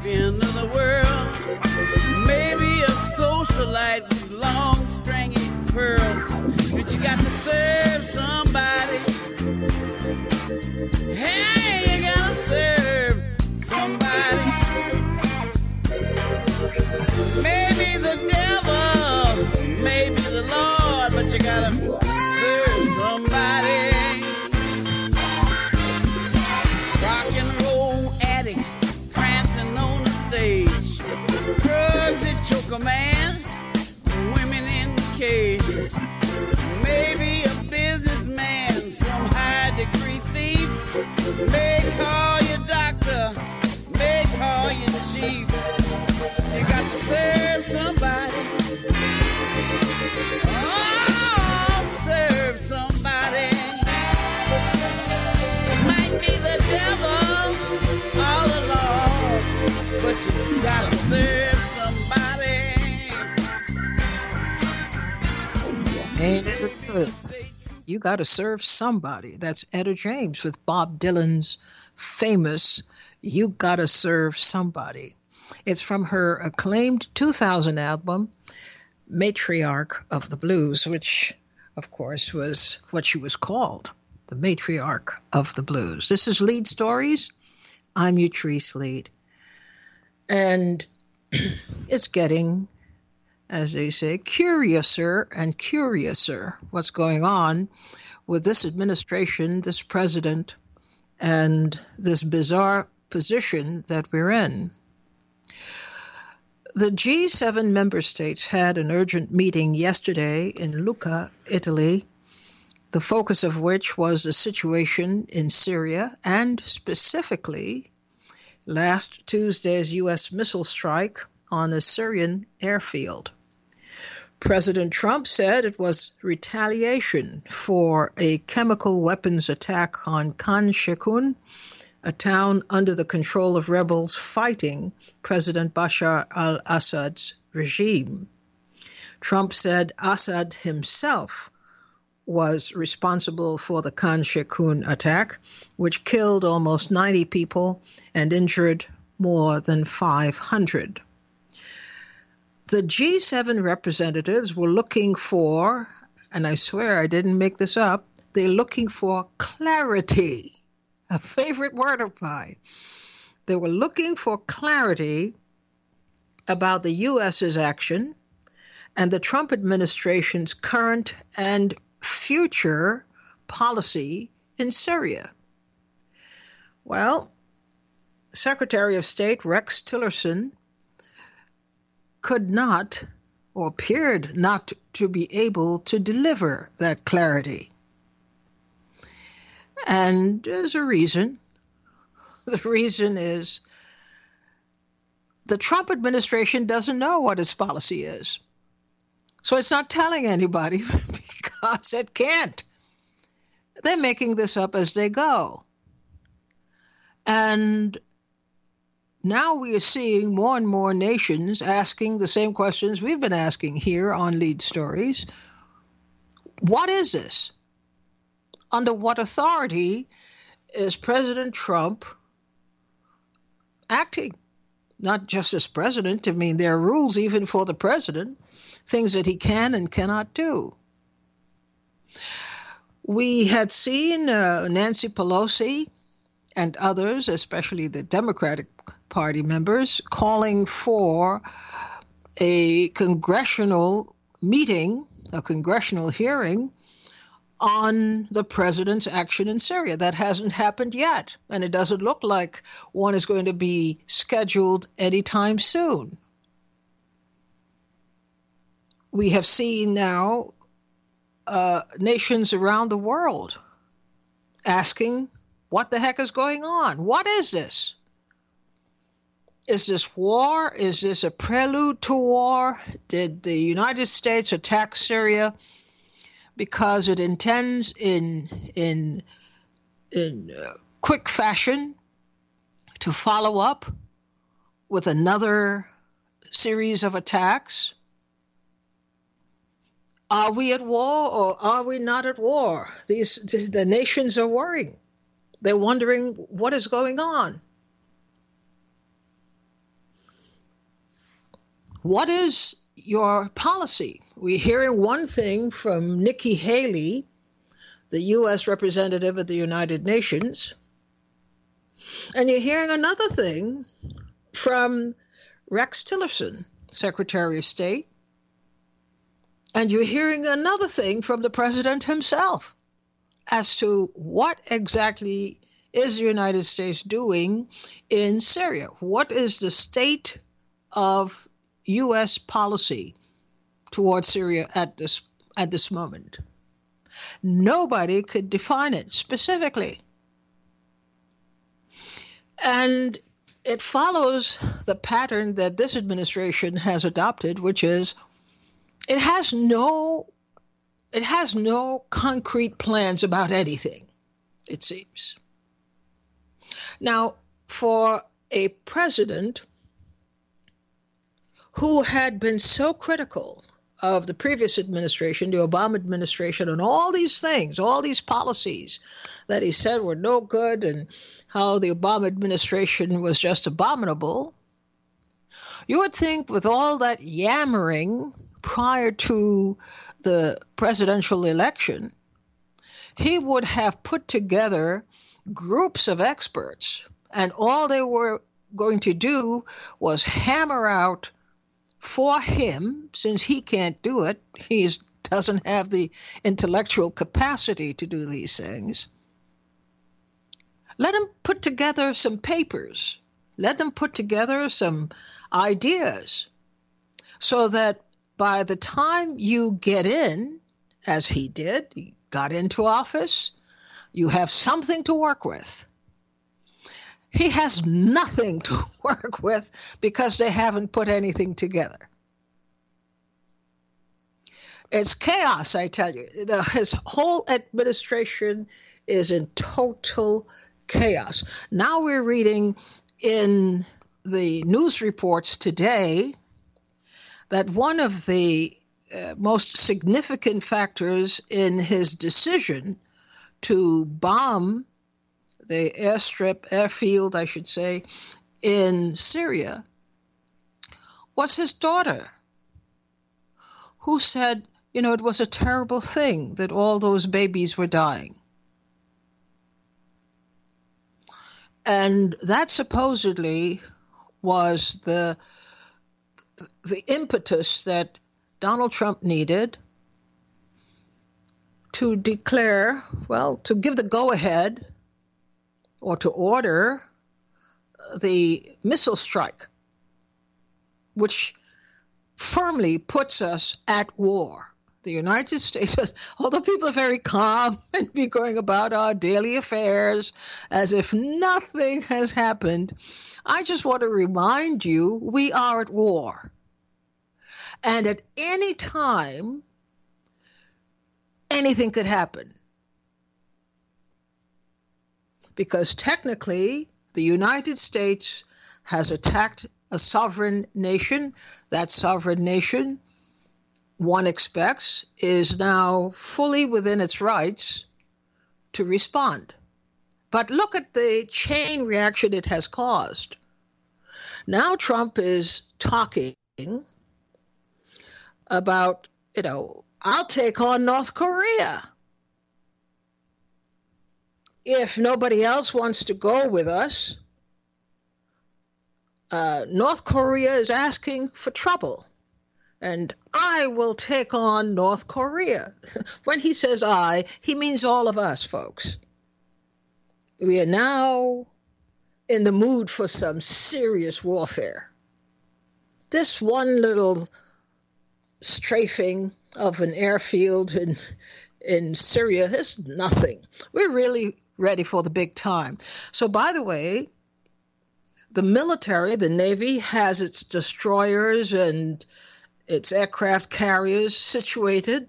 champion of the world. Maybe a socialite with long, stringy pearls. But you got to serve somebody. Hey, you gotta serve somebody. Maybe the devil, maybe the Lord, but you gotta serve somebody. Rock and roll addict, prancing on the stage. Drugs that choke a man, women in the cage. Maybe a businessman, some high-degree thief. May call you doctor, may call you chief. You got to serve somebody. Oh, serve somebody. Might be the devil all along, but you gotta serve somebody. Ain't it the truth? You gotta serve somebody. That's Etta James with Bob Dylan's famous You Gotta Serve Somebody. It's from her acclaimed 2000 album, Matriarch of the Blues, which, of course, was what she was called, the Matriarch of the Blues. This is Lead Stories. I'm Utrice Lead. And it's getting, as they say, curiouser and curiouser what's going on with this administration, this president, and this bizarre position that we're in. The G7 member states had an urgent meeting yesterday in Lucca, Italy, the focus of which was the situation in Syria and specifically last Tuesday's U.S. missile strike on a Syrian airfield. President Trump said it was retaliation for a chemical weapons attack on Khan Sheikhoun, a town under the control of rebels fighting President Bashar al-Assad's regime. Trump said Assad himself was responsible for the Khan Sheikhoun attack, which killed almost 90 people and injured more than 500. The G7 representatives were looking for, and I swear I didn't make this up, they're looking for clarity. A favorite word of mine. They were looking for clarity about the U.S.'s action and the Trump administration's current and future policy in Syria. Well, Secretary of State Rex Tillerson could not, or appeared not to be able to deliver that clarity. And there's a reason. The reason is the Trump administration doesn't know what its policy is. So it's not telling anybody because it can't. They're making this up as they go. And now we are seeing more and more nations asking the same questions we've been asking here on Lead Stories. What is this? Under what authority is President Trump acting? Not just as president. I mean, there are rules even for the president, things that he can and cannot do. We had seen Nancy Pelosi and others, especially the Democratic Party members, calling for a congressional meeting, a congressional hearing on the president's action in Syria. That hasn't happened yet, and it doesn't look like one is going to be scheduled anytime soon. We have seen now nations around the world asking, what the heck is going on? What is this? Is this war? Is this a prelude to war? Did the United States attack Syria because it intends in quick fashion to follow up with another series of attacks? Are we at war or are we not at war? The nations are worrying. They're wondering what is going on. What is your policy? We're hearing one thing from Nikki Haley, the U.S. representative at the United Nations, and you're hearing another thing from Rex Tillerson, Secretary of State, and you're hearing another thing from the president himself as to what exactly is the United States doing in Syria. What is the state of U.S. policy towards Syria at this moment? Nobody could define it specifically. And it follows the pattern that this administration has adopted, which is it has no concrete plans about anything, it seems. Now, for a president who had been so critical of the previous administration, the Obama administration, and all these things, all these policies that he said were no good and how the Obama administration was just abominable, you would think with all that yammering prior to the presidential election, he would have put together groups of experts, and all they were going to do was hammer out for him, since he can't do it, he doesn't have the intellectual capacity to do these things. Let him put together some papers. Let them put together some ideas so that by the time you get in, as he did, he got into office, you have something to work with. He has nothing to work with because they haven't put anything together. It's chaos, I tell you. His whole administration is in total chaos. Now we're reading in the news reports today that one of the most significant factors in his decision to bomb the airfield, I should say, in Syria, was his daughter, who said, it was a terrible thing that all those babies were dying. And that supposedly was the impetus that Donald Trump needed to declare, to give the go-ahead or to order the missile strike, which firmly puts us at war. The United States, although people are very calm and be going about our daily affairs as if nothing has happened, I just want to remind you, we are at war. And at any time, anything could happen. Because technically, the United States has attacked a sovereign nation. That sovereign nation, one expects, is now fully within its rights to respond. But look at the chain reaction it has caused. Now Trump is talking about, I'll take on North Korea. If nobody else wants to go with us, North Korea is asking for trouble. And I will take on North Korea. When he says I, he means all of us, folks. We are now in the mood for some serious warfare. This one little strafing of an airfield in Syria is nothing. We're really ready for the big time. So, by the way, the military, the Navy, has its destroyers and its aircraft carriers situated.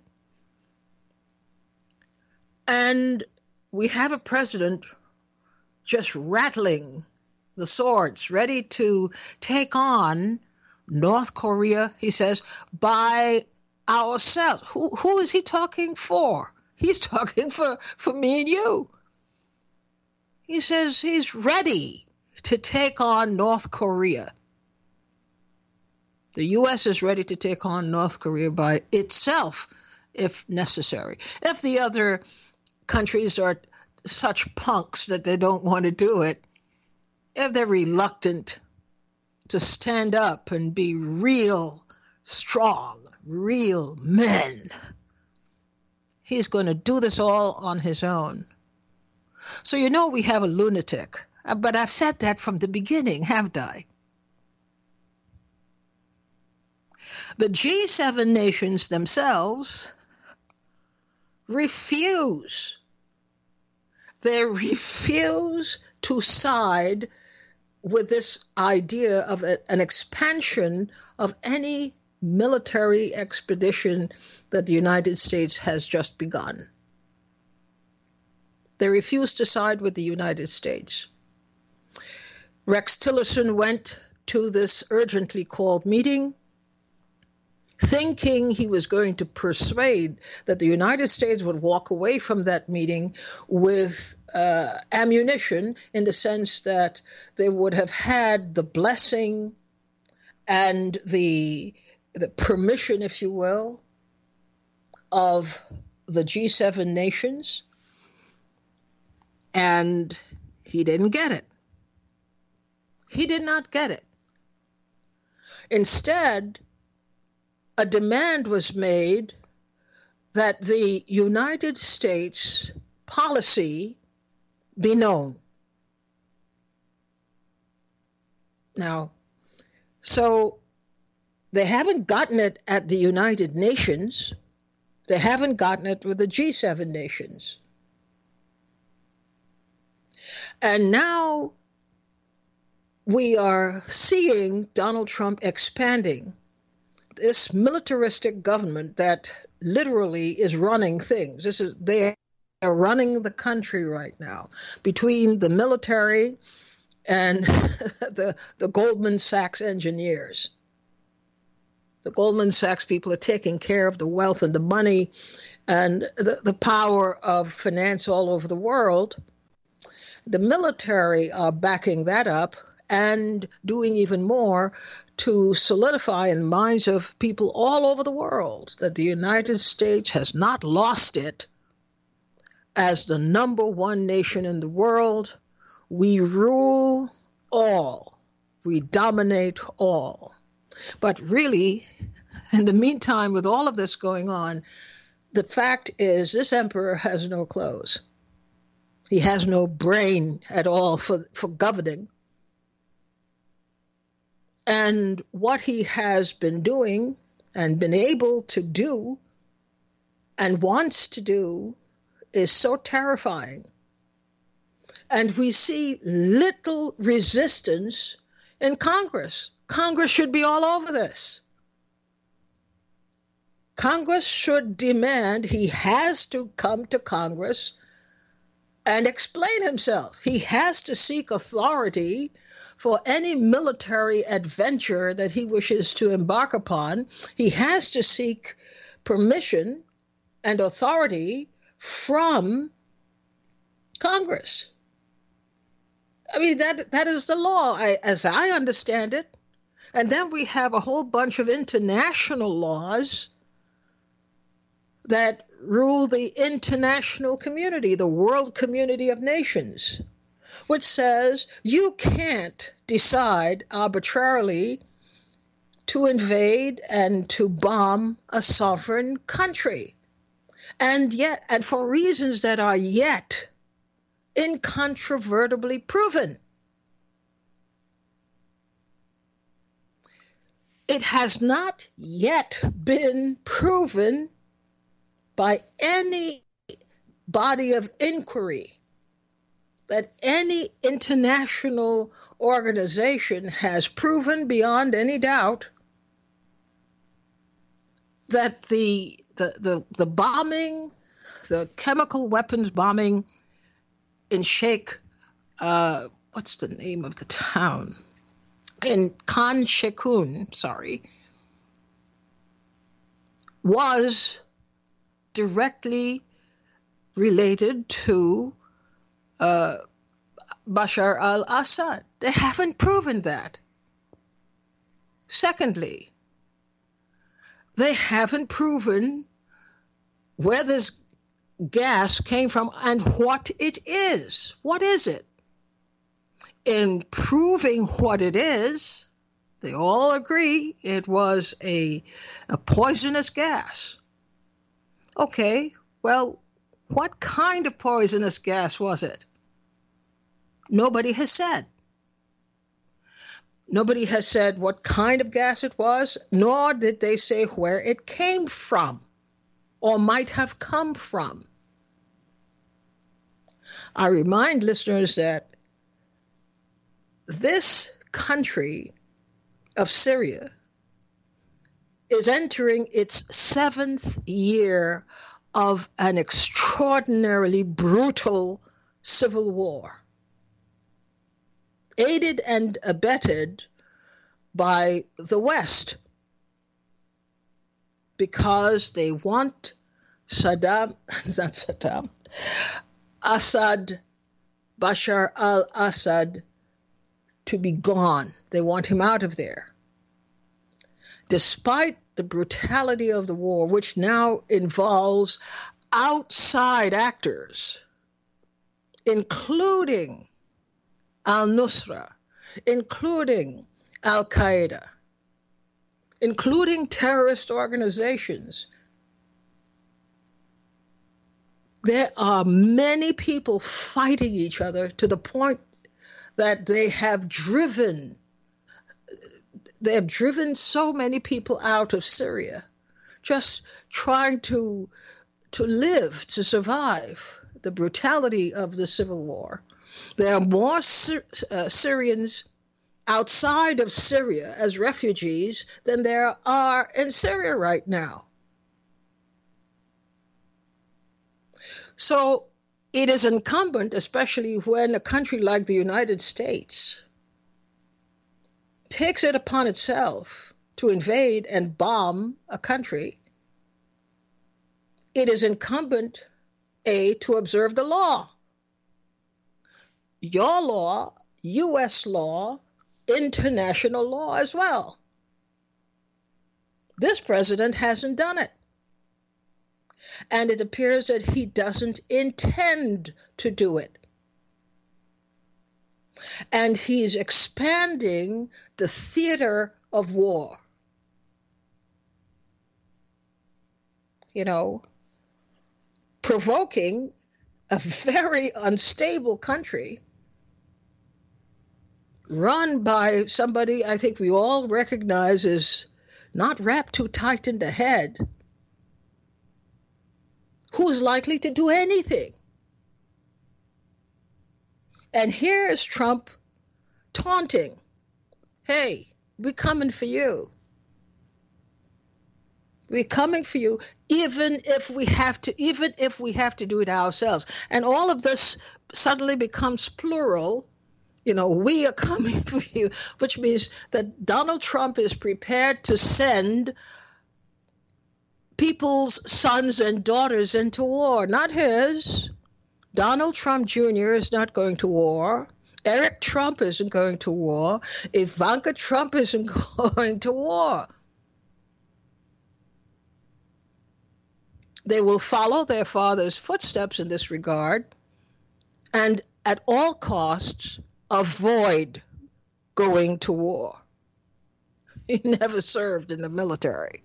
And we have a president just rattling the swords, ready to take on North Korea, he says, by ourselves. Who is he talking for? He's talking for me and you. He says he's ready to take on North Korea. The U.S. is ready to take on North Korea by itself, if necessary. If the other countries are such punks that they don't want to do it, if they're reluctant to stand up and be real strong, real men, he's going to do this all on his own. So you know we have a lunatic, but I've said that from the beginning, haven't I? The G7 nations themselves refuse. They refuse to side with this idea of an expansion of any military expedition that the United States has just begun. They refuse to side with the United States. Rex Tillerson went to this urgently called meeting thinking he was going to persuade that the United States would walk away from that meeting with ammunition, in the sense that they would have had the blessing and the permission, if you will, of the G7 nations. And he didn't get it. He did not get it. Instead, a demand was made that the United States policy be known. Now, so they haven't gotten it at the United Nations. They haven't gotten it with the G7 nations. And now we are seeing Donald Trump expanding this militaristic government that literally is running things. They are running the country right now, between the military and the Goldman Sachs engineers. The Goldman Sachs people are taking care of the wealth and the money and the power of finance all over the world. The military are backing that up and doing even more to solidify in the minds of people all over the world that the United States has not lost it as the number one nation in the world. We rule all. We dominate all. But really, in the meantime, with all of this going on, the fact is this emperor has no clothes. He has no brain at all for governing. And what he has been doing and been able to do and wants to do is so terrifying. And we see little resistance in Congress. Congress should be all over this. Congress should demand he has to come to Congress and explain himself. He has to seek authority for any military adventure that he wishes to embark upon. He has to seek permission and authority from Congress. I mean, that is the law, as I understand it. And then we have a whole bunch of international laws that rule the international community, the world community of nations, which says you can't decide arbitrarily to invade and to bomb a sovereign country. And for reasons that are yet incontrovertibly proven. It has not yet been proven by any body of inquiry that any international organization has proven beyond any doubt that the bombing, the chemical weapons bombing in Sheikh, what's the name of the town? In Khan Sheikhoun, was directly related to Bashar al-Assad. They haven't proven that. Secondly, they haven't proven where this gas came from and what it is. What is it? In proving what it is, they all agree it was a poisonous gas. Okay, well, what kind of poisonous gas was it? Nobody has said. Nobody has said what kind of gas it was, nor did they say where it came from or might have come from. I remind listeners that this country of Syria is entering its 7th year of an extraordinarily brutal civil war, aided and abetted by the West, because they want Assad, Bashar al-Assad, to be gone. They want him out of there. Despite the brutality of the war, which now involves outside actors, including al-Nusra, including al-Qaeda, including terrorist organizations, there are many people fighting each other to the point that they have driven so many people out of Syria, just trying to live, to survive the brutality of the civil war. There are more Syrians outside of Syria as refugees than there are in Syria right now. So it is incumbent, especially when a country like the United States takes it upon itself to invade and bomb a country, it is incumbent, to observe the law. Your law, U.S. law, international law as well. This president hasn't done it. And it appears that he doesn't intend to do it. And he's expanding the theater of war. Provoking a very unstable country run by somebody I think we all recognize is not wrapped too tight in the head, who's likely to do anything. And here is Trump taunting, hey, we're coming for you. We're coming for you, even if we have to do it ourselves. And all of this suddenly becomes plural. We are coming for you, which means that Donald Trump is prepared to send people's sons and daughters into war, not his. Donald Trump Jr. is not going to war. Eric Trump isn't going to war. Ivanka Trump isn't going to war. They will follow their father's footsteps in this regard and at all costs avoid going to war. He never served in the military.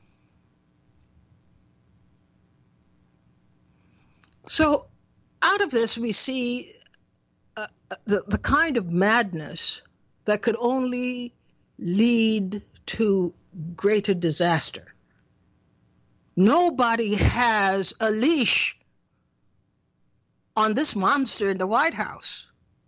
So out of this, we see the kind of madness that could only lead to greater disaster. Nobody has a leash on this monster in the White House.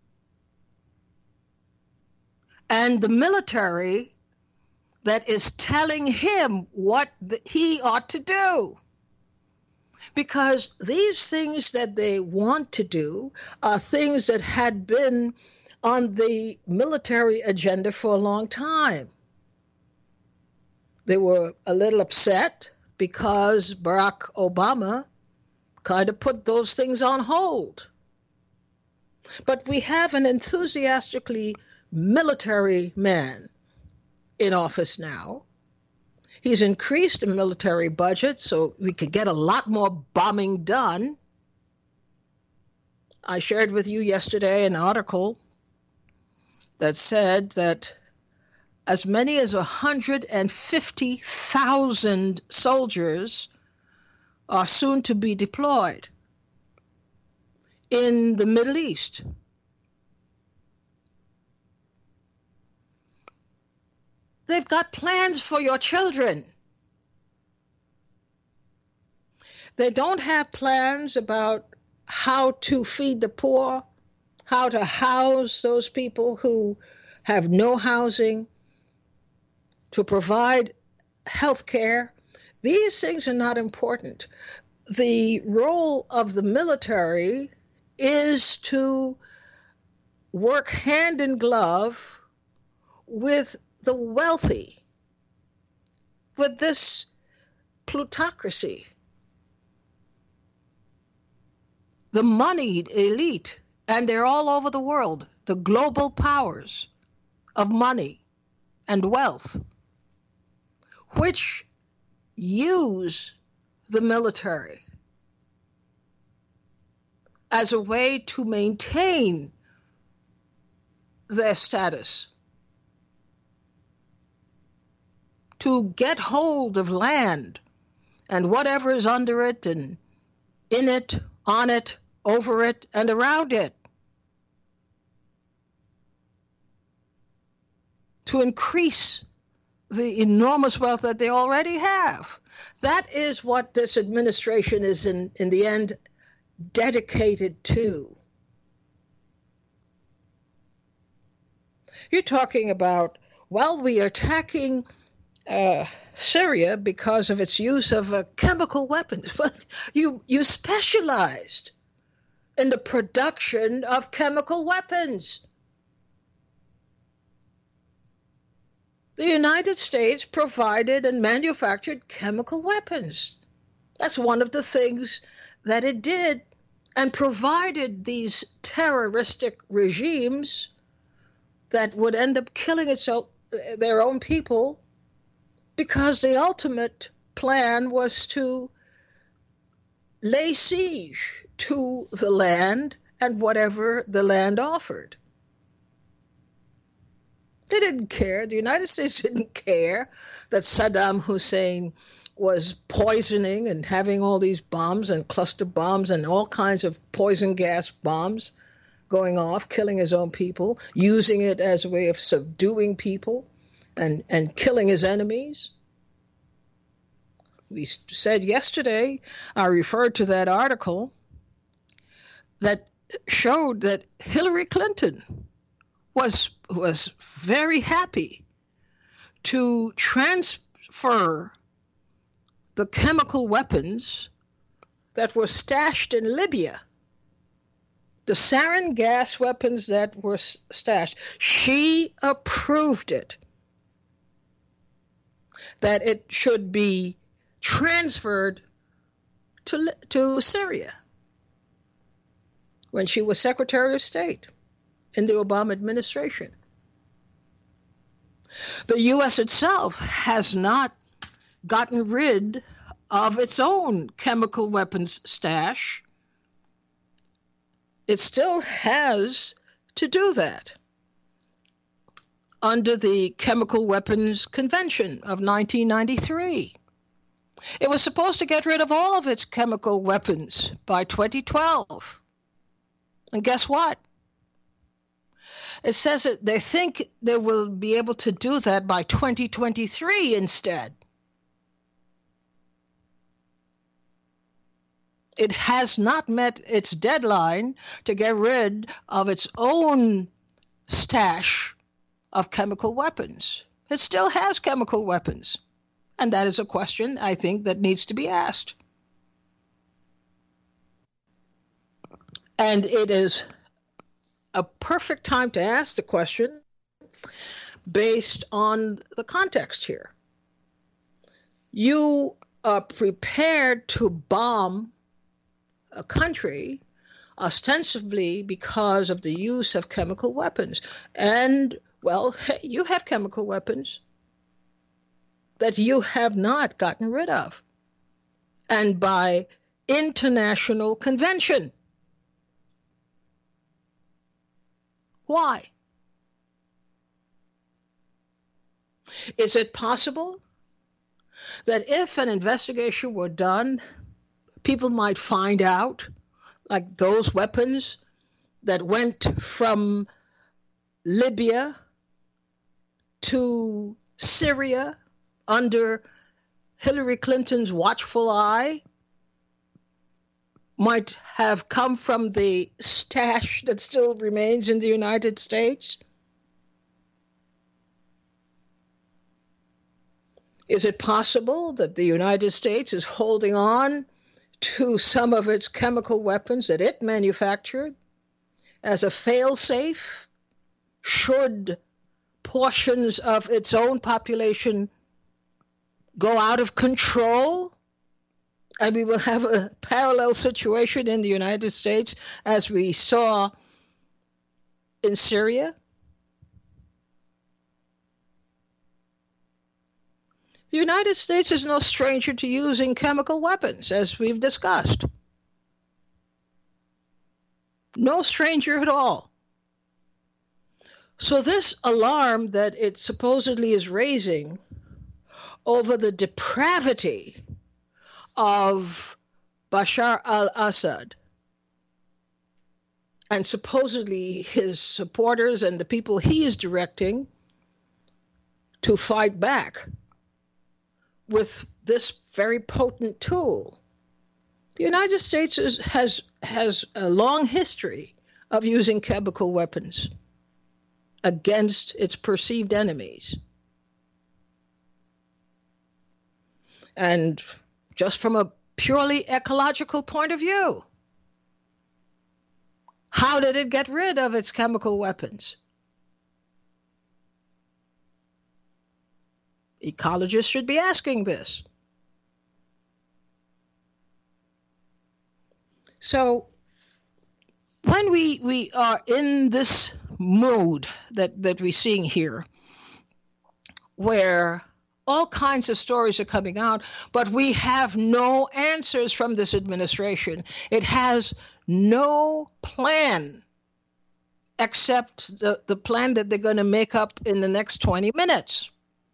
And the military that is telling him what he ought to do. Because these things that they want to do are things that had been on the military agenda for a long time. They were a little upset because Barack Obama kind of put those things on hold. But we have an enthusiastically military man in office now. He's increased the military budget so we could get a lot more bombing done. I shared with you yesterday an article that said that as many as 150,000 soldiers are soon to be deployed in the Middle East. They've got plans for your children. They don't have plans about how to feed the poor, how to house those people who have no housing, to provide health care. These things are not important. The role of the military is to work hand in glove with the wealthy, with this plutocracy, the moneyed elite, and they're all over the world, the global powers of money and wealth, which use the military as a way to maintain their status, to get hold of land and whatever is under it and in it, on it, over it, and around it, to increase the enormous wealth that they already have. That is what this administration is in the end dedicated to. You're talking about, well, we are attacking Syria because of its use of chemical weapons. Well, you specialized in the production of chemical weapons. The United States provided and manufactured chemical weapons. That's one of the things that it did, and provided these terroristic regimes that would end up killing their own people, because the ultimate plan was to lay siege to the land and whatever the land offered. They didn't care. The United States didn't care that Saddam Hussein was poisoning and having all these bombs and cluster bombs and all kinds of poison gas bombs going off, killing his own people, using it as a way of subduing people and killing his enemies. We said yesterday, I referred to that article that showed that Hillary Clinton was very happy to transfer the chemical weapons that were stashed in Libya, the sarin gas weapons that were stashed. She approved it, that it should be transferred to Syria when she was Secretary of State in the Obama administration. The U.S. itself has not gotten rid of its own chemical weapons stash. It still has to do that under the Chemical Weapons Convention of 1993. It was supposed to get rid of all of its chemical weapons by 2012. And guess what? It says that they think they will be able to do that by 2023 instead. It has not met its deadline to get rid of its own stash of chemical weapons. It still has chemical weapons. And that is a question, I think, that needs to be asked. And it is a perfect time to ask the question based on the context here. You are prepared to bomb a country ostensibly because of the use of chemical weapons. And, well, you have chemical weapons. that you have not gotten rid of, and by international convention. Why? Is it possible that if an investigation were done, people might find out, like those weapons that went from Libya to Syria under Hillary Clinton's watchful eye, might have come from the stash that still remains in the United States? Is it possible that the United States is holding on to some of its chemical weapons that it manufactured as a fail-safe should portions of its own population go out of control? And we will have a parallel situation in the United States as we saw in Syria. The United States is no stranger to using chemical weapons, as we've discussed. No stranger at all. So this alarm that it supposedly is raising over the depravity of Bashar al-Assad and supposedly his supporters and the people he is directing to fight back with this very potent tool. The United States has a long history of using chemical weapons against its perceived enemies. And just from a purely ecological point of view, how did it get rid of its chemical weapons? Ecologists should be asking this. So when we are in this mood that we're seeing here, where all kinds of stories are coming out, but we have no answers from this administration. It has no plan except the plan that they're going to make up in the next 20 minutes.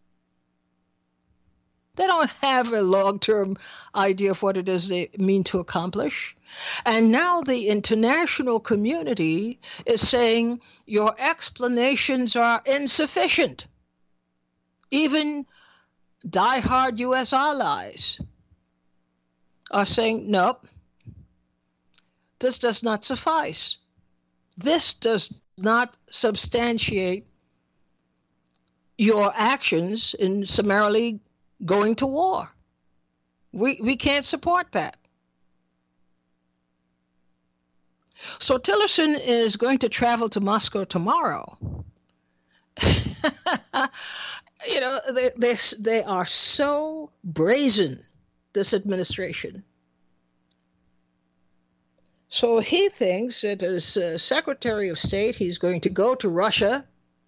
They don't have a long-term idea of what it is they mean to accomplish. And now the international community is saying your explanations are insufficient. Even diehard U.S. allies are saying, nope, this does not suffice. This does not substantiate your actions in summarily going to war. We can't support that. So Tillerson is going to travel to Moscow tomorrow. You know, they are so brazen, this administration. So he thinks that as Secretary of State, he's going to go to Russia.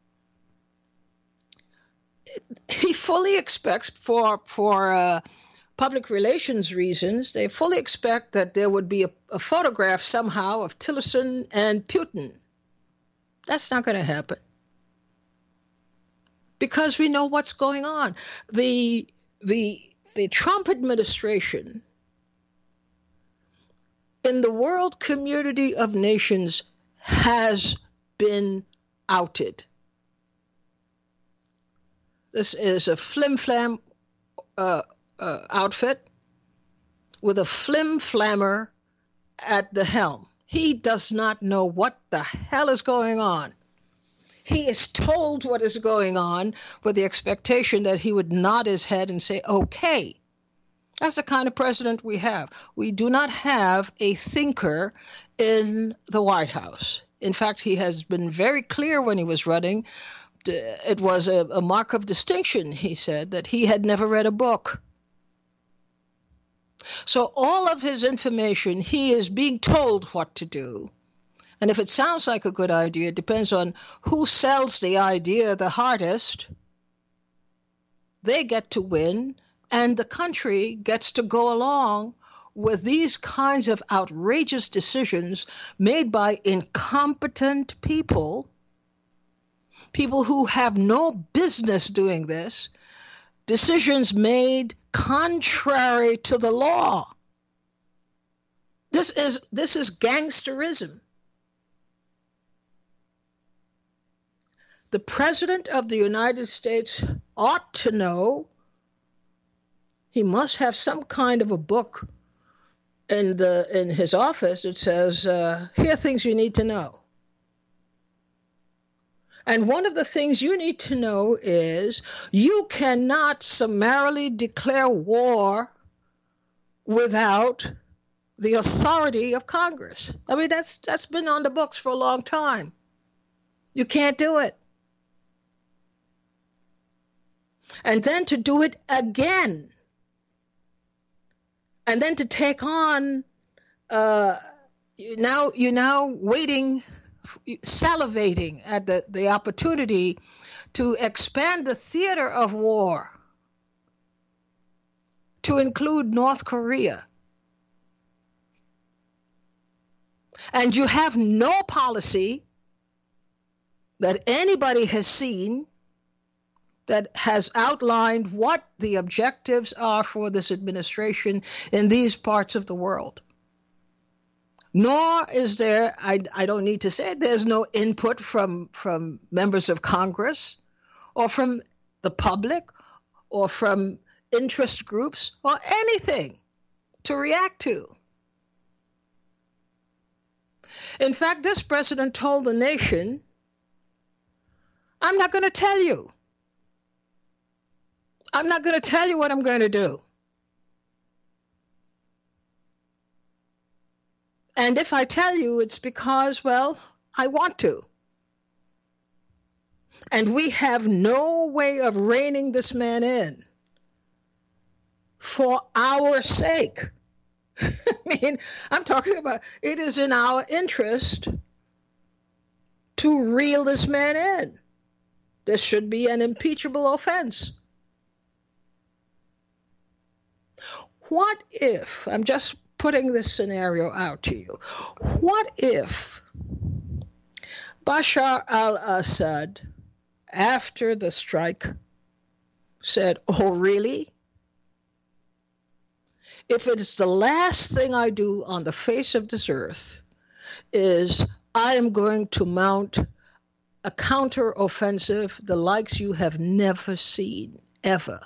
He fully expects for public relations reasons, they fully expect that there would be a photograph somehow of Tillerson and Putin. That's not going to happen. Because we know what's going on. The Trump administration in the world community of nations has been outed. This is a flim-flam outfit with a flim-flammer at the helm. He does not know what the hell is going on. He is told what is going on with the expectation that he would nod his head and say, okay. That's the kind of president we have. We do not have a thinker in the White House. In fact, he has been very clear when he was running. It was a mark of distinction, he said, that he had never read a book. So all of his information, he is being told what to do. And if it sounds like a good idea, it depends on who sells the idea the hardest. they get to win, and the country gets to go along with these kinds of outrageous decisions made by incompetent people who have no business doing this, decisions made contrary to the law. This is gangsterism. The President of the United States ought to know. He must have some kind of a book in his office that says, here are things you need to know. And one of the things you need to know is you cannot summarily declare war without the authority of Congress. I mean, that's been on the books for a long time. You can't do it. And then to do it again. And then to take on, you're now waiting, salivating at the opportunity to expand the theater of war to include North Korea. And you have no policy that anybody has seen that has outlined what the objectives are for this administration in these parts of the world. Nor is there, I don't need to say it, there's no input from members of Congress or from the public or from interest groups or anything to react to. In fact, this president told the nation, I'm not going to tell you. I'm not going to tell you what I'm going to do. And if I tell you, it's because, well, I want to. And we have no way of reining this man in for our sake. I mean, I'm talking about it is in our interest to reel this man in. This should be an impeachable offense. What if, I'm just putting this scenario out to you, what if Bashar al-Assad, after the strike, said, oh, really? If it's the last thing I do on the face of this earth is I am going to mount a counteroffensive the likes you have never seen, ever.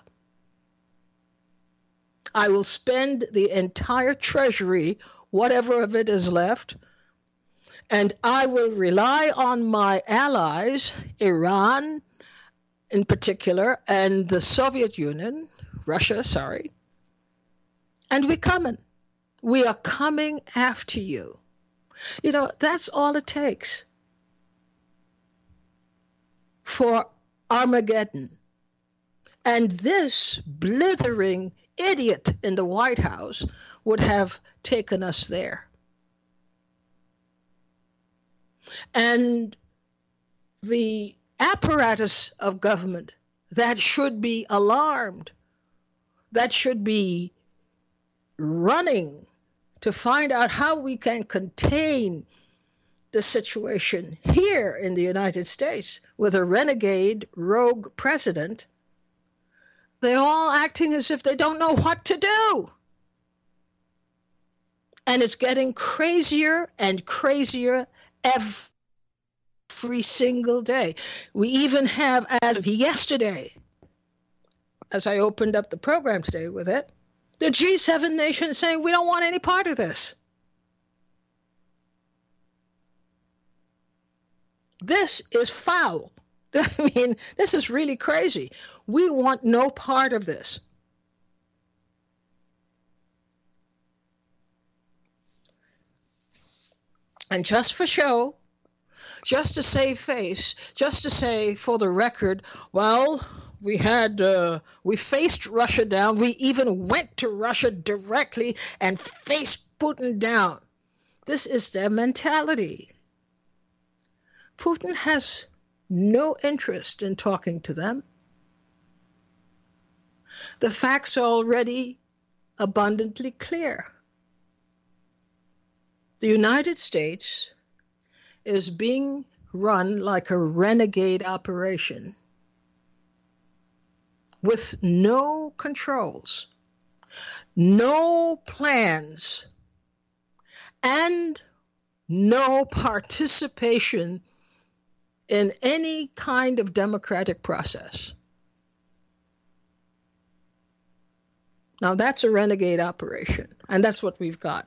I will spend the entire treasury, whatever of it is left, and I will rely on my allies, Iran in particular, and the Soviet Union, Russia, sorry, and we're coming. We are coming after you. You know, that's all it takes for Armageddon. And this blithering idiot in the White House would have taken us there. And the apparatus of government that should be alarmed, that should be running to find out how we can contain the situation here in the United States with a renegade, rogue president, they're all acting as if they don't know what to do. And it's getting crazier and crazier every single day. We even have, as of yesterday, as I opened up the program today with it, the G7 nations saying we don't want any part of this. This is foul. I mean, this is really crazy. We want no part of this. And just for show, just to save face, just to say for the record, well, we faced Russia down. We even went to Russia directly and faced Putin down. This is their mentality. Putin has no interest in talking to them. The facts are already abundantly clear. The United States is being run like a renegade operation with no controls, no plans, and no participation in any kind of democratic process. Now that's a renegade operation, and that's what we've got.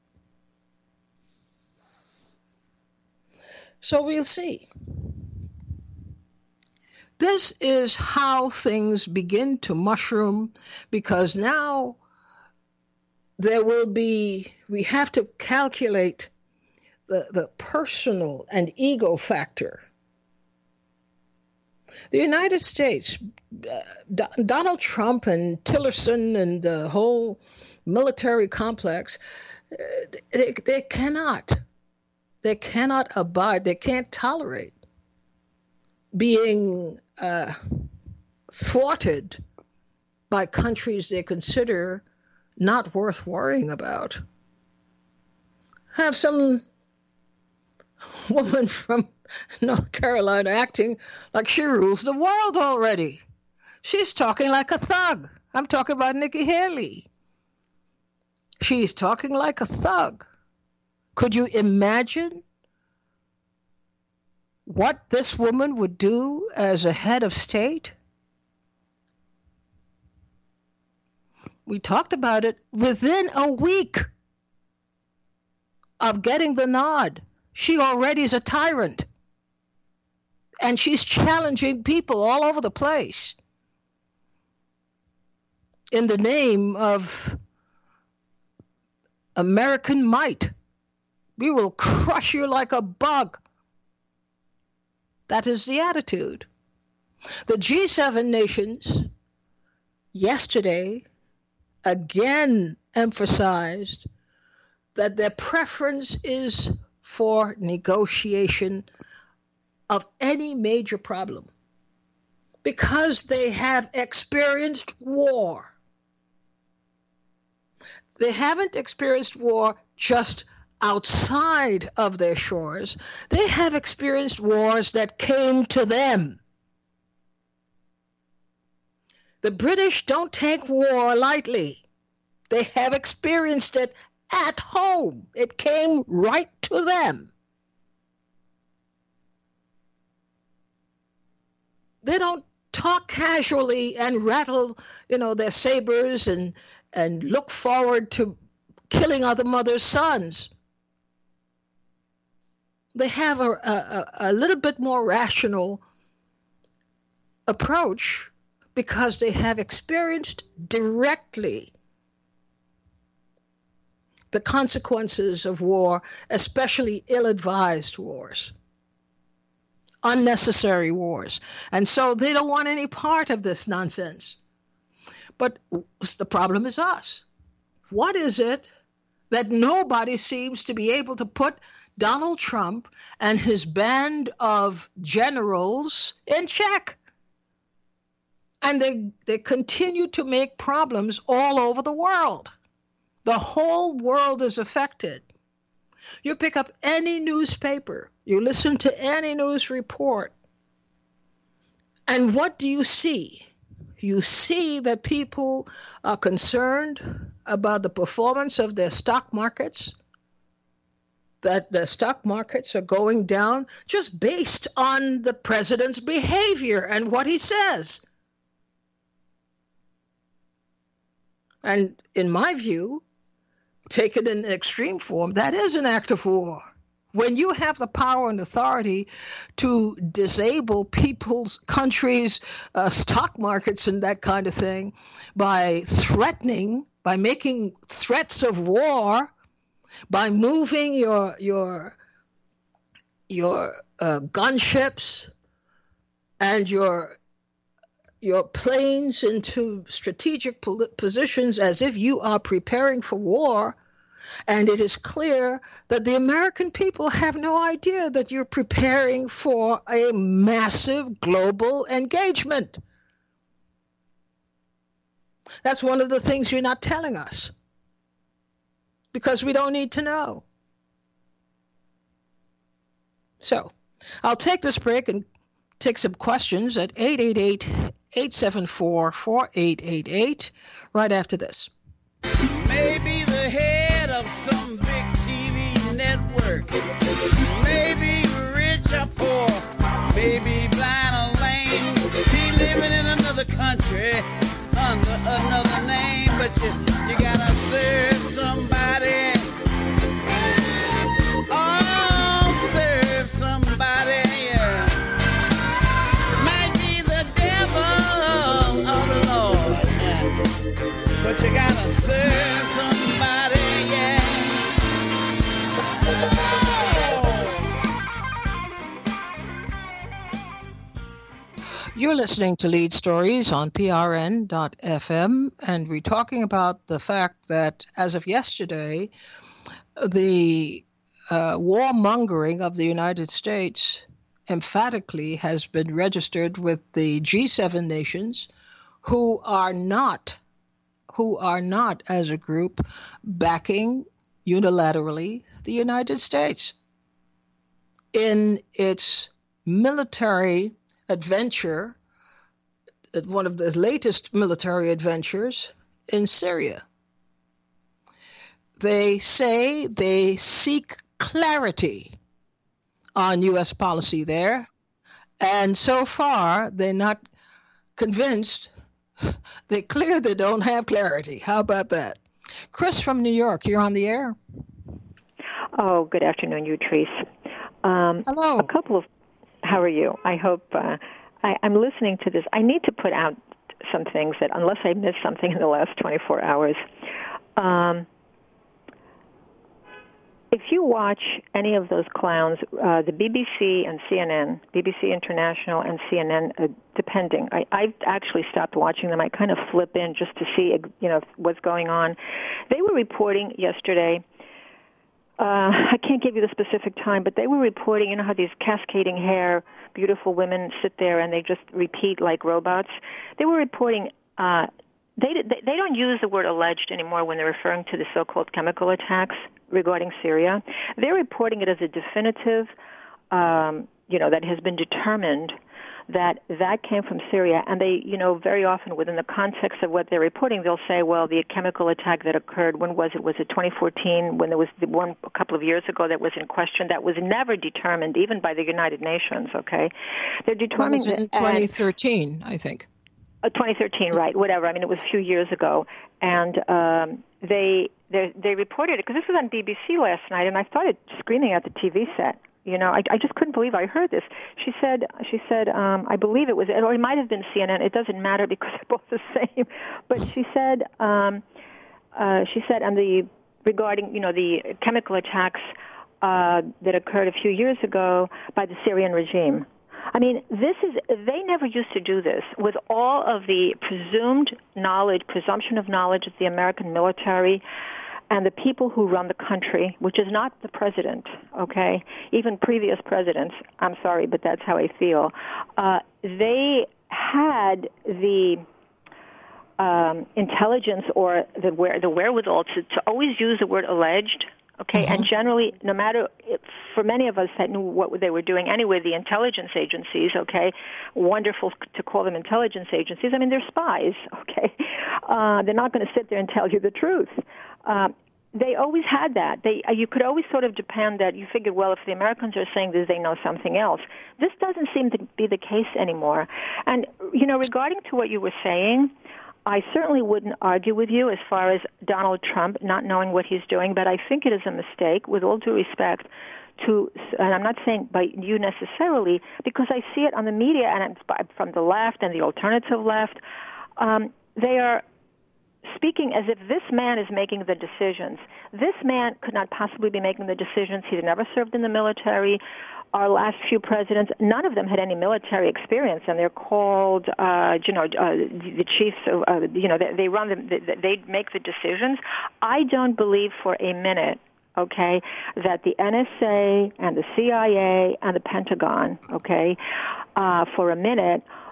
So we'll see. This is how things begin to mushroom, because now we have to calculate the personal and ego factor. The United States, Donald Trump and Tillerson and the whole military complex, they cannot abide, they can't tolerate being thwarted by countries they consider not worth worrying about. Have some woman from North Carolina acting like she rules the world already. She's talking like a thug. I'm talking about Nikki Haley. She's talking like a thug. Could you imagine what this woman would do as a head of state? We talked about it. Within a week of getting the nod, she already is a tyrant. And she's challenging people all over the place in the name of American might. We will crush you like a bug. That is the attitude. The G7 nations yesterday again emphasized that their preference is for negotiation of any major problem because they have experienced war. They haven't experienced war just outside of their shores. They have experienced wars that came to them. The British don't take war lightly. They have experienced it at home. It came right to them. They don't talk casually and rattle, their sabers and look forward to killing other mothers' sons. They have a little bit more rational approach because they have experienced directly the consequences of war, especially ill-advised wars, unnecessary wars. And so they don't want any part of this nonsense. But the problem is us. What is it that nobody seems to be able to put Donald Trump and his band of generals in check? And they continue to make problems all over the world. The whole world is affected. You pick up any newspaper, you listen to any news report, and what do you see? You see that people are concerned about the performance of their stock markets, that the stock markets are going down just based on the president's behavior and what he says. And in my view, taken in extreme form, that is an act of war. When you have the power and authority to disable people's countries' stock markets and that kind of thing by threatening, by making threats of war, by moving your gunships and your planes into strategic positions as if you are preparing for war, and it is clear that the American people have no idea that you're preparing for a massive global engagement. That's one of the things you're not telling us, because we don't need to know. So I'll take this break and take some questions at 888-874-4888 right after this. Maybe the head of some big TV network, maybe rich or poor, maybe blind or lame, he living in another country under another name, but you gotta serve somebody. Oh, serve somebody, yeah. Might be the devil or the Lord, yeah. But you gotta serve somebody, yeah. You're listening to Lead Stories on PRN.FM, and we're talking about the fact that as of yesterday, the warmongering of the United States emphatically has been registered with the G7 nations, who are not as a group backing unilaterally the United States in its military adventure, one of the latest military adventures in Syria. They say they seek clarity on U.S. policy there, and so far they're not convinced. They're clear they don't have clarity. How about that? Chris from New York, you're on the air. Oh, good afternoon, Utrice. Hello. How are you? I hope I'm listening to this. I need to put out some things that, unless I missed something in the last 24 hours, if you watch any of those clowns, the BBC and CNN, BBC International and CNN, depending, I've actually stopped watching them. I kind of flip in just to see, what's going on. They were reporting yesterday. I can't give you the specific time, but they were reporting, how these cascading hair, beautiful women sit there and they just repeat like robots. They were reporting, they don't use the word alleged anymore when they're referring to the so-called chemical attacks regarding Syria. They're reporting it as a definitive, that has been determined that came from Syria. And they, very often within the context of what they're reporting, they'll say, well, the chemical attack that occurred, when was it? Was it 2014, when there was the one a couple of years ago that was in question, that was never determined, even by the United Nations, okay? They're determining that was in 2013, I think. 2013, right, whatever. I mean, it was a few years ago. And they reported it, because this was on BBC last night, and I started screaming at the TV set. I just couldn't believe I heard this. She said, I believe it was, or it might have been CNN. It doesn't matter because they're both the same. But she said, regarding, the chemical attacks that occurred a few years ago by the Syrian regime. I mean, they never used to do this with all of the presumption of knowledge of the American military and the people who run the country, which is not the president, okay? Even previous presidents, I'm sorry, but that's how I feel. They had the intelligence or the wherewithal to always use the word alleged, okay? Mm-hmm. And generally, no matter, for many of us that knew what they were doing anyway, the intelligence agencies, okay, wonderful to call them intelligence agencies. I mean, they're spies, okay? They're not going to sit there and tell you the truth. They always had that. You could always sort of depend that you figured, well, if the Americans are saying this, they know something else. This doesn't seem to be the case anymore. And, regarding to what you were saying, I certainly wouldn't argue with you as far as Donald Trump not knowing what he's doing, but I think it is a mistake, with all due respect, and I'm not saying by you necessarily, because I see it on the media and from the left and the alternative left. They are speaking as if this man is making the decisions. This man could not possibly be making the decisions. He's never served in the military. Our last few presidents, none of them had any military experience, and they're called, the chiefs. They run them. They make the decisions. I don't believe for a minute, okay, that the NSA and the CIA and the Pentagon, okay, for a minute,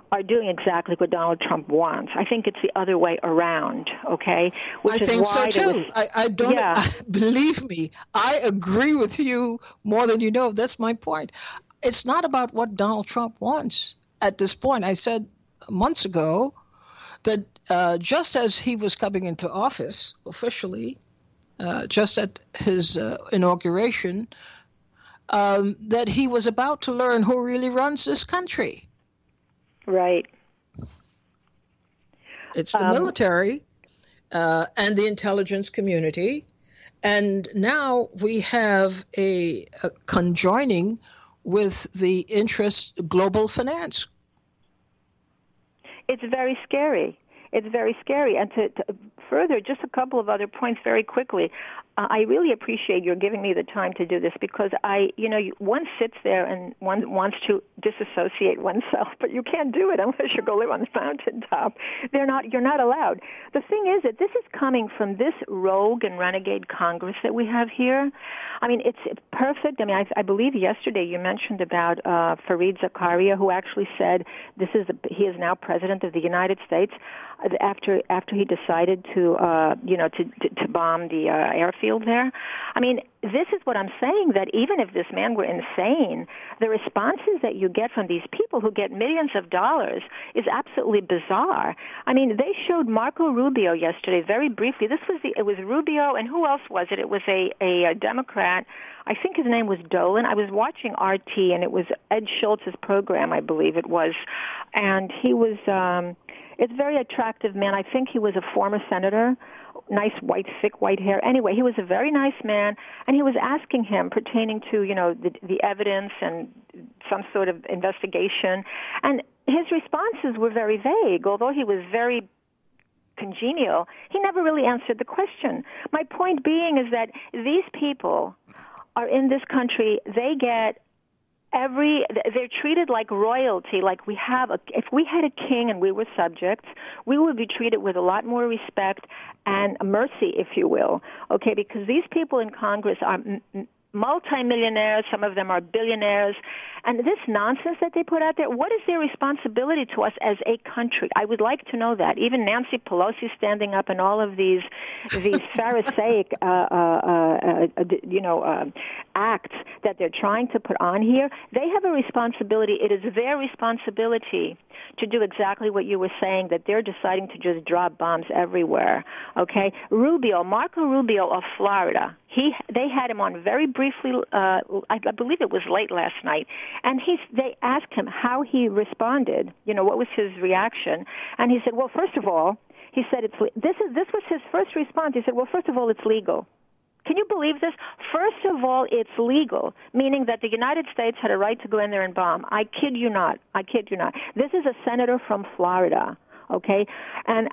are doing exactly what Donald Trump wants. I think it's the other way around, okay? I think so, too. I don't, yeah. Believe me, I agree with you more than you know. That's my point. It's not about what Donald Trump wants at this point. I said months ago that just as he was coming into office officially, just at his inauguration, that he was about to learn who really runs this country. Right. It's the military and the intelligence community. And now we have a conjoining with the global finance. It's very scary. It's very scary. And to further, just a couple of other points very quickly. I really appreciate your giving me the time to do this because one sits there and one wants to disassociate oneself, but you can't do it unless you go live on the mountaintop. You're not allowed. The thing is that this is coming from this rogue and renegade Congress that we have here. I mean, it's perfect. I mean, I believe yesterday you mentioned about Fareed Zakaria, who actually said he is now president of the United States after he decided to bomb the airfield there. I mean, this is what I'm saying, that even if this man were insane, the responses that you get from these people who get millions of dollars is absolutely bizarre. I mean, they showed Marco Rubio yesterday very briefly. It was Rubio, and who else was it? It was a Democrat. I think his name was Dolan. I was watching RT, and it was Ed Schultz's program, I believe it was, and he was it's a very attractive man. I think he was a former senator, nice thick white hair. Anyway, he was a very nice man, and he was asking him pertaining to, the evidence and some sort of investigation. And his responses were very vague, although he was very congenial. He never really answered the question. My point being is that these people are in this country. They get they're treated like royalty, like if we had a king and we were subjects, we would be treated with a lot more respect and mercy, if you will, okay, because these people in Congress are multimillionaires, some of them are billionaires, and this nonsense that they put out there, what is their responsibility to us as a country? I would like to know that. Even Nancy Pelosi standing up and all of these Pharisaic, acts that they're trying to put on here, they have a responsibility. It is their responsibility to do exactly what you were saying, that they're deciding to just drop bombs everywhere, okay? Marco Rubio of Florida, they had him on very briefly, I believe it was late last night, and they asked him how he responded, what was his reaction, and he said, well, first of all, he said, this was his first response. He said, well, first of all, it's legal. Can you believe this? First of all, it's legal, meaning that the United States had a right to go in there and bomb. I kid you not. This is a senator from Florida, okay? And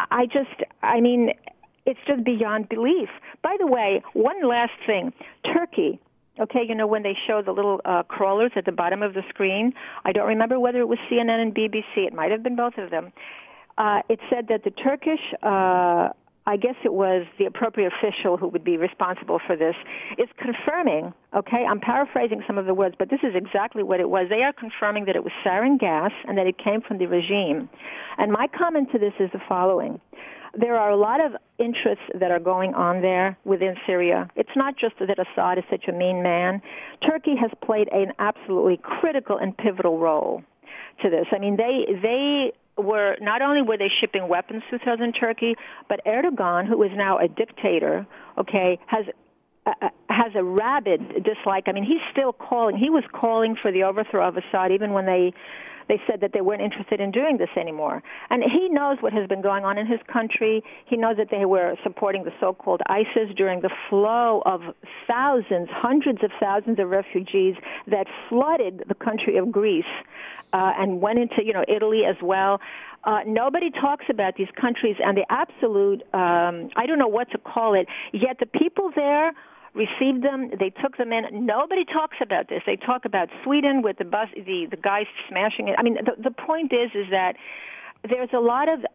it's just beyond belief. By the way, one last thing. Turkey, okay, when they show the little crawlers at the bottom of the screen, I don't remember whether it was CNN and BBC. It might have been both of them. It said that the Turkish, I guess it was the appropriate official who would be responsible for this, is confirming, okay, I'm paraphrasing some of the words, but this is exactly what it was. They are confirming that it was sarin gas and that it came from the regime. And my comment to this is the following. There are a lot of interests that are going on there within Syria. It's not just that Assad is such a mean man. Turkey has played an absolutely critical and pivotal role to this. I mean, they were, not only were they shipping weapons to southern Turkey, but Erdogan, who is now a dictator, okay, has a rabid dislike. I mean, he was calling for the overthrow of Assad even when they said that they weren't interested in doing this anymore. And he knows what has been going on in his country. He knows that they were supporting the so-called ISIS during the flow of hundreds of thousands of refugees that flooded the country of Greece and went into, Italy as well. Nobody talks about these countries and the absolute, I don't know what to call it, yet the people there received them. They took them in. Nobody talks about this. They talk about Sweden with the bus, the guys smashing it. I mean, the point is that there's a lot of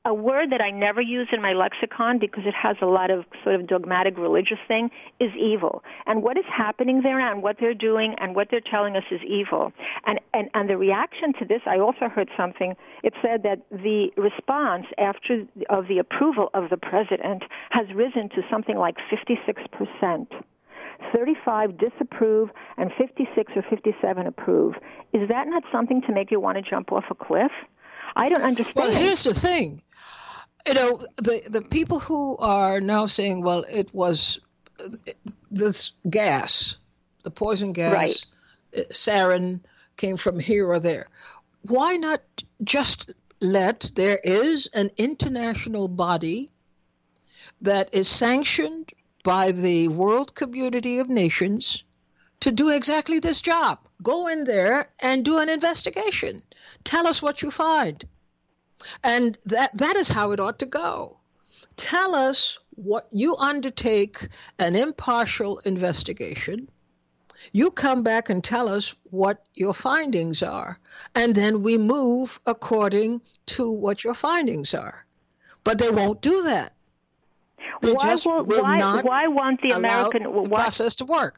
a word that I never use in my lexicon because it has a lot of sort of dogmatic religious thing is evil. And what is happening there and what they're doing and what they're telling us is evil. And the reaction to this, I also heard something. It said that the response after of the approval of the president has risen to something like 56%. 35 disapprove and 56 or 57 approve. Is that not something to make you want to jump off a cliff? I don't understand. Well, here's the thing. You know, the people who are now saying, well, it was this gas, the poison gas, right. Sarin came from here or there. Why not just there is an international body that is sanctioned by the world community of nations to do exactly this job. Go in there and do an investigation. Tell us what you find. And that is how it ought to go. Tell us what you undertake an impartial investigation. You come back and tell us what your findings are. And then we move according to what your findings are. But they won't do that. They why won't the American the process to work?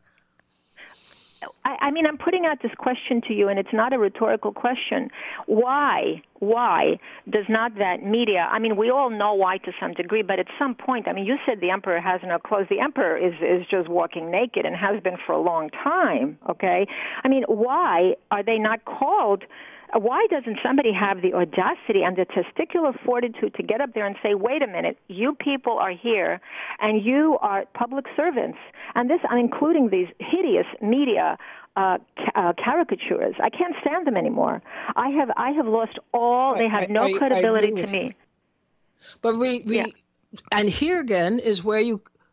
I mean, I'm putting out this question to you, and it's not a rhetorical question. Why does not that media, I mean, we all know why to some degree, but at some point, I mean, you said the emperor has no clothes. The emperor is just walking naked and has been for a long time, okay? I mean, why are they not called? Why doesn't somebody have the audacity and the testicular fortitude to get up there and say, wait a minute, you people are here and you are public servants? And this, I'm including these hideous media caricatures. I can't stand them anymore. I have lost all, they have no credibility to me. But and here again is where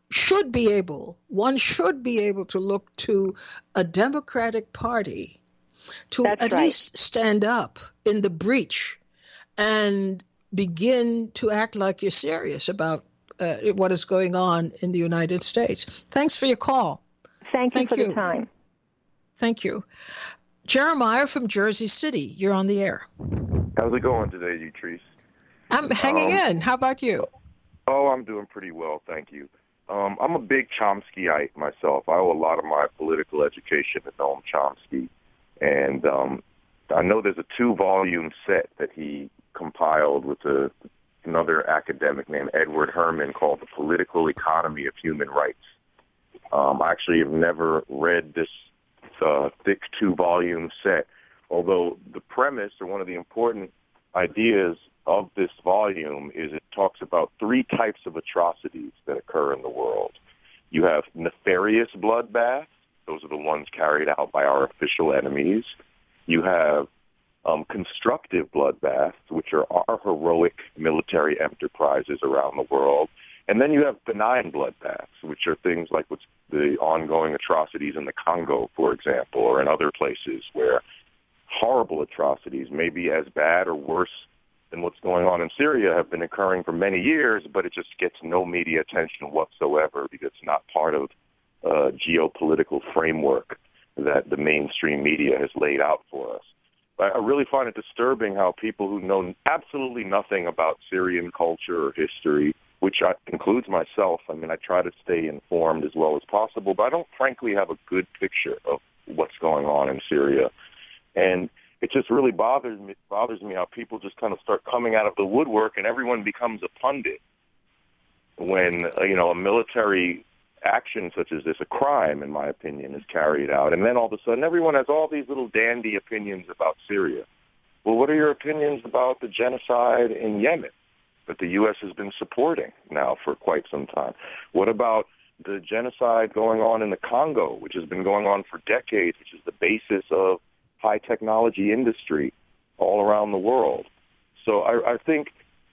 one should be able to look to a Democratic Party to least stand up in the breach and begin to act like you're serious about what is going on in the United States. Thanks for your call. Thank you for the time. Thank you. Jeremiah from Jersey City, you're on the air. How's it going today, Utrice? I'm hanging in. How about you? Oh, I'm doing pretty well, thank you. I'm a big Chomskyite myself. I owe a lot of my political education to Noam Chomsky. And I know there's a 2-volume set that he compiled with another academic named Edward Herman called The Political Economy of Human Rights. I actually have never read this thick 2-volume set, although the premise or one of the important ideas of this volume is it talks about 3 types of atrocities that occur in the world. You have nefarious bloodbaths. Those are the ones carried out by our official enemies. You have constructive bloodbaths, which are our heroic military enterprises around the world. And then you have benign bloodbaths, which are things like the ongoing atrocities in the Congo, for example, or in other places where horrible atrocities, maybe as bad or worse than what's going on in Syria, have been occurring for many years, but it just gets no media attention whatsoever because it's not part of geopolitical framework that the mainstream media has laid out for us. But I really find it disturbing how people who know absolutely nothing about Syrian culture or history, which includes myself, I mean, I try to stay informed as well as possible, but I don't frankly have a good picture of what's going on in Syria. And it just really bothers me how people just kind of start coming out of the woodwork and everyone becomes a pundit when, a military action such as this, a crime, in my opinion, is carried out. And then all of a sudden, everyone has all these little dandy opinions about Syria. Well, what are your opinions about the genocide in Yemen that the U.S. has been supporting now for quite some time? What about the genocide going on in the Congo, which has been going on for decades, which is the basis of high technology industry all around the world? So I think,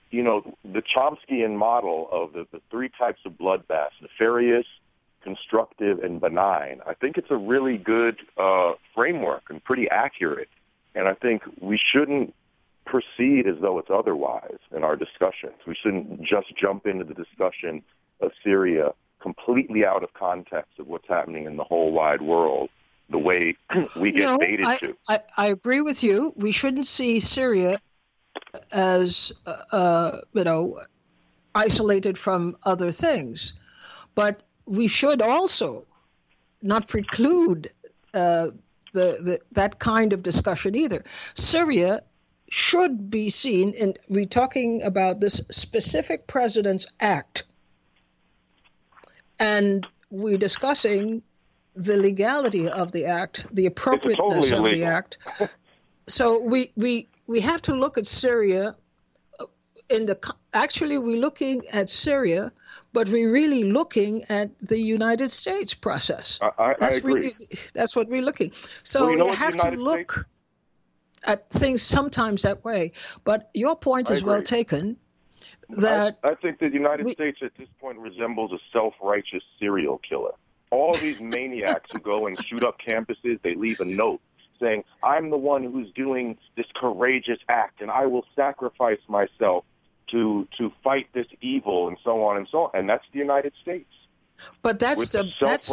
the Chomskyan model of the 3 types of bloodbaths, nefarious, constructive, and benign, I think it's a really good framework and pretty accurate. And I think we shouldn't proceed as though it's otherwise in our discussions. We shouldn't just jump into the discussion of Syria completely out of context of what's happening in the whole wide world the way we get baited to. I agree with you. We shouldn't see Syria as, isolated from other things. But we should also not preclude that kind of discussion either. Syria should be seen, and we're talking about this specific president's act, and we're discussing the legality of the act, the appropriateness of the act. So we have to look at Syria actually we're looking at Syria, but we're really looking at the United States process. I agree. That's what we're looking. So you have to look at things sometimes that way. But your point is well taken. That I think the United States at this point resembles a self-righteous serial killer. All of these maniacs who go and shoot up campuses, they leave a note saying, I'm the one who's doing this courageous act, and I will sacrifice myself to fight this evil, and so on and so on. And that's the United States. But that's the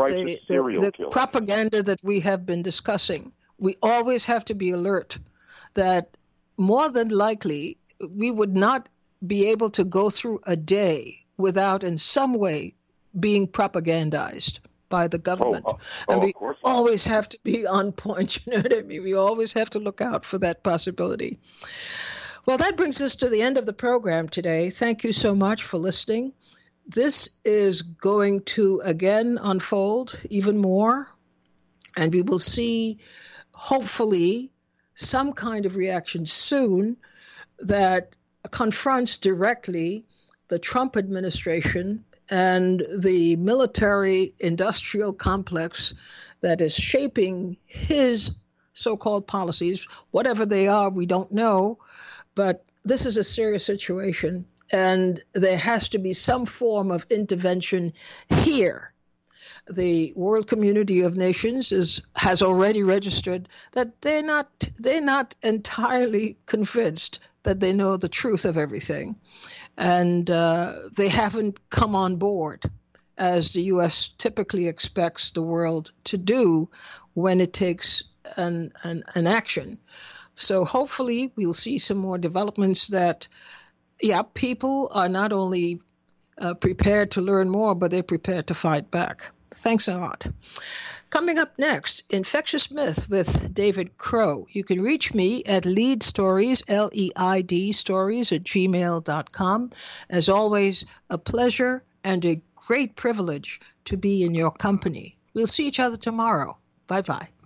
propaganda that we have been discussing. We always have to be alert that more than likely we would not be able to go through a day without in some way being propagandized by the government. And we always have to be on point. You know what I mean? We always have to look out for that possibility. Well, that brings us to the end of the program today. Thank you so much for listening. This is going to again unfold even more, and we will see, hopefully, some kind of reaction soon that confronts directly the Trump administration and the military-industrial complex that is shaping his so-called policies. Whatever they are, we don't know, but this is a serious situation, and there has to be some form of intervention here. The World Community of Nations has already registered that they're not entirely convinced that they know the truth of everything, and they haven't come on board as the U.S. typically expects the world to do when it takes an action. So hopefully we'll see some more developments that, people are not only prepared to learn more, but they're prepared to fight back. Thanks a lot. Coming up next, Infectious Myth with David Crow. You can reach me at leidstories, L-E-I-D, stories @gmail.com. As always, a pleasure and a great privilege to be in your company. We'll see each other tomorrow. Bye-bye.